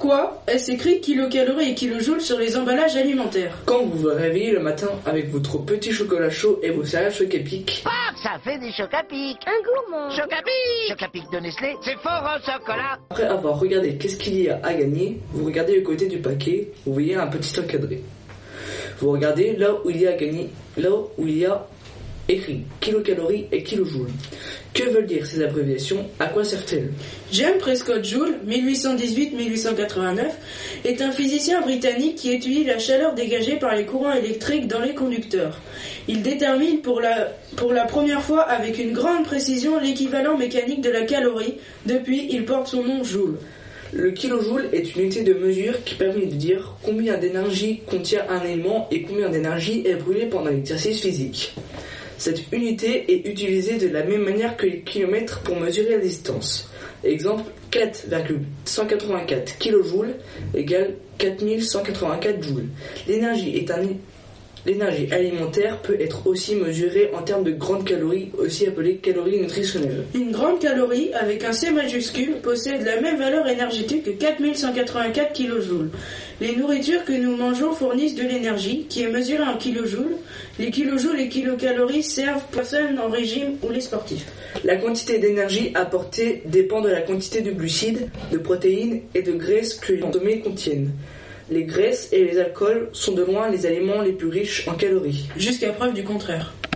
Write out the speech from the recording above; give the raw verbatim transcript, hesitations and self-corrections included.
Pourquoi est-ce écrit kilocalories et kilojoules sur les emballages alimentaires? Quand vous vous réveillez le matin avec votre petit chocolat chaud et vos céréales choc à pic, Ah, ça fait des chocs à pic. Un gourmand. Choc à pic. Choc à pic de Nestlé, c'est fort en chocolat. après avoir regardé qu'est-ce qu'il y a à gagner, vous regardez le côté du paquet, vous voyez un petit encadré. Vous regardez là où il y a gagné, là où il y a écrit kilocalories et kilojoules. Que veulent dire ces abréviations? À quoi servent-elles? James Prescott Joule, mille huit cent dix-huit à mille huit cent quatre-vingt-neuf, est un physicien britannique qui étudie la chaleur dégagée par les courants électriques dans les conducteurs. Il détermine pour la, pour la première fois avec une grande précision l'équivalent mécanique de la calorie. Depuis, il porte son nom Joule. Le kilojoule est une unité de mesure qui permet de dire combien d'énergie contient un élément et combien d'énergie est brûlée pendant l'exercice physique. Cette unité est utilisée de la même manière que les kilomètres pour mesurer la distance. Exemple, quatre virgule cent quatre-vingt-quatre kilojoules égale quatre mille cent quatre-vingt-quatre joules. L'énergie est un L'énergie alimentaire peut être aussi mesurée en termes de grandes calories, aussi appelées calories nutritionnelles. Une grande calorie, avec un C majuscule, possède la même valeur énergétique que quatre mille cent quatre-vingt-quatre kilojoules. Les nourritures que nous mangeons fournissent de l'énergie, qui est mesurée en kilojoules. Les kilojoules et kilocalories servent aux personnes en régime ou les sportifs. La quantité d'énergie apportée dépend de la quantité de glucides, de protéines et de graisses que les consommés contiennent. Les graisses et les alcools sont de loin les aliments les plus riches en calories. Jusqu'à preuve du contraire.